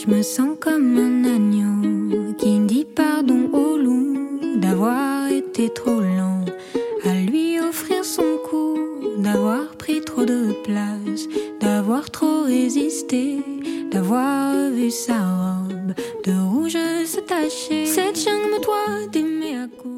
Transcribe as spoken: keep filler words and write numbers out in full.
Je me sens comme un agneau qui dit pardon au loup d'avoir été trop lent à lui offrir son cou, d'avoir pris trop de place, d'avoir trop résisté, d'avoir vu sa robe de rouge se tacher. Cette jungle me doit d'aimer à coup.